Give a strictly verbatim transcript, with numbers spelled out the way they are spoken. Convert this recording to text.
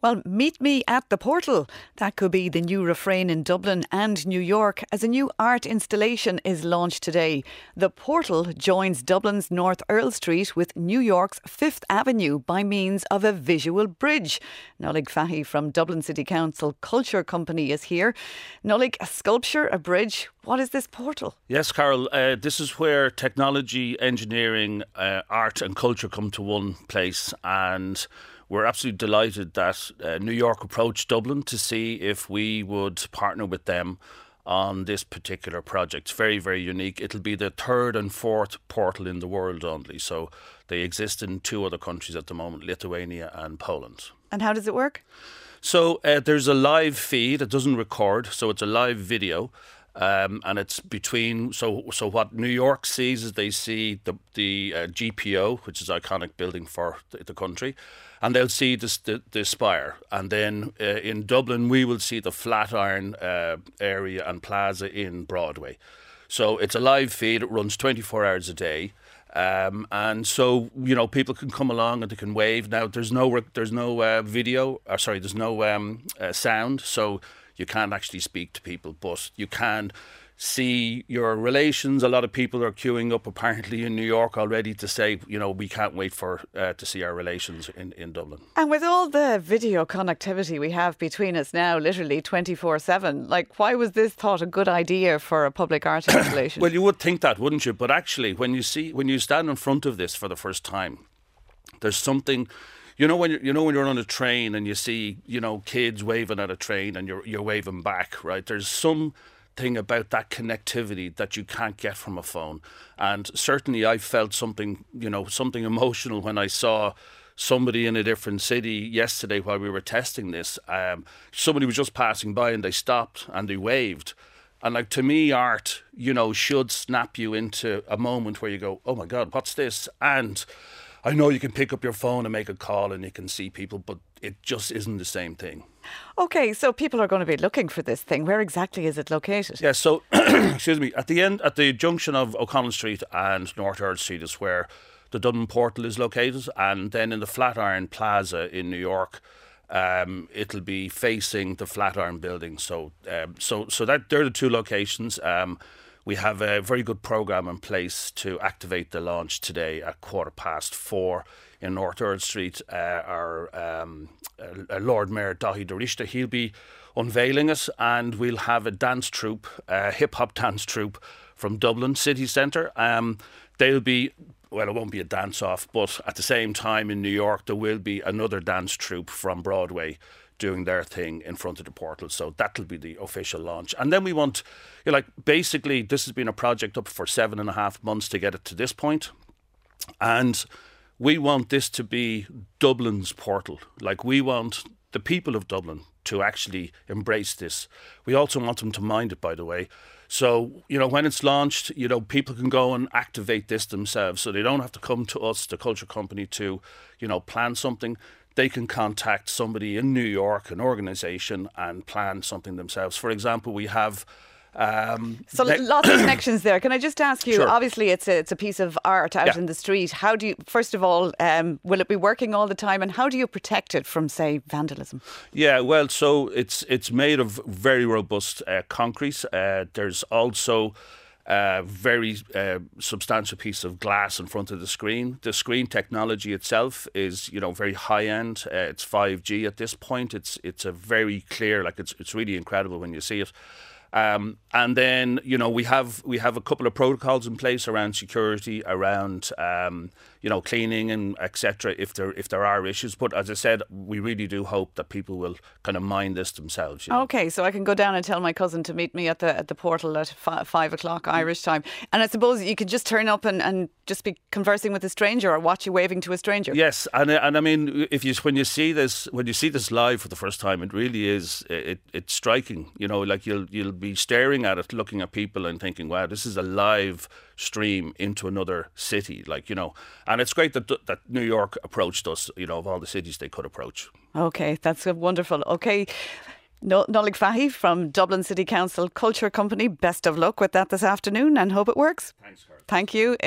Well, meet me at the portal. That could be the new refrain in Dublin and New York as a new art installation is launched today. The portal joins Dublin's North Earl Street with New York's Fifth Avenue by means of a visual bridge. Nollaig Fahy from Dublin City Council Culture Company is here. Nollaig, a sculpture, a bridge. What is this portal? Yes, Carol, uh, this is where technology, engineering, uh, art and culture come to one place, and we're absolutely delighted that uh, New York approached Dublin to see if we would partner with them on this particular project. It's very, very unique. It'll be the third and fourth portal in the world only. So they exist in two other countries at the moment, Lithuania and Poland. And how does it work? So uh, there's a live feed. It doesn't record, so it's a live video. Um, and it's between, so so what New York sees is they see the the uh, G P O, which is an iconic building for the, the country, and they'll see this, the, the spire. And then uh, in Dublin, we will see the Flatiron uh, area and plaza in Broadway. So it's a live feed. It runs twenty-four hours a day. Um, and so, you know, people can come along and they can wave. Now, there's no there's no uh, video, or sorry, there's no um, uh, sound. So you can't actually speak to people, but you can see your relations. A lot of people are queuing up apparently in New York already to say, you know, we can't wait for uh, to see our relations in, in Dublin. And with all the video connectivity we have between us now, literally twenty-four seven, like, why was this thought a good idea for a public art installation? Well, you would think that, wouldn't you? But actually, when you see, when you stand in front of this for the first time, there's something. You know when you're, you know when you're on a train and you see, you know, kids waving at a train and you're you're waving back, right? There's something about that connectivity that you can't get from a phone. And certainly I felt something, you know, something emotional when I saw somebody in a different city yesterday while we were testing this. Um, somebody was just passing by and they stopped and they waved. And like, to me, art, you know, should snap you into a moment where you go, oh my God, what's this? And I know you can pick up your phone and make a call and you can see people, but it just isn't the same thing. OK, so people are going to be looking for this thing. Where exactly is it located? Yeah, so, excuse me, at the end, at the junction of O'Connell Street and North Earl Street is where the Dublin portal is located. And then in the Flatiron Plaza in New York, um, it'll be facing the Flatiron building. So, um, so, so that they're the two locations. Um, We have a very good programme in place to activate the launch today at quarter past four in North Earl Street. Uh, our um, uh, Lord Mayor Daithí de Riste, he'll be unveiling it, and we'll have a dance troupe, a hip-hop dance troupe from Dublin City Centre. Um, they'll be, well, it won't be a dance-off, but at the same time in New York there will be another dance troupe from Broadway doing their thing in front of the portal. So that'll be the official launch. And then we want, you know, like, basically this has been a project up for seven and a half months to get it to this point. And we want this to be Dublin's portal. Like, we want the people of Dublin to actually embrace this. We also want them to mind it, by the way. So, you know, when it's launched, you know, people can go and activate this themselves. So they don't have to come to us, the culture company, to, you know, plan something. They can contact somebody in New York, an organisation, and plan something themselves. For example, we have... Um, so le- lots of connections there. Can I just ask you, sure. Obviously it's a, it's a piece of art out yeah. in the street. How do you, first of all, um, will it be working all the time? And how do you protect it from, say, vandalism? Yeah, well, so it's it's made of very robust uh, concrete. Uh, there's also a very uh, substantial piece of glass in front of the screen. The screen technology itself is, you know, very high end. Uh, it's five G at this point. It's it's a very clear, like, it's it's really incredible when you see it. Um, and then, you know, we have we have a couple of protocols in place around security, around um, you know, cleaning and et cetera. If there if there are issues, but as I said, we really do hope that people will kind of mind this themselves. You know? Okay, so I can go down and tell my cousin to meet me at the at the portal at five, five o'clock Irish time, and I suppose you could just turn up and, and just be conversing with a stranger or watch you waving to a stranger. Yes, and and I mean, if you when you see this when you see this live for the first time, it really is it it's striking. You know, like you'll you'll be staring at it, looking at people and thinking, wow, this is a live stream into another city, like, you know. And it's great that that New York approached us, you know, of all the cities they could approach. Okay, that's wonderful. Okay, Nollaig Fahy from Dublin City Council Culture Company, best of luck with that this afternoon and hope it works. Thanks, Carl. Thank you.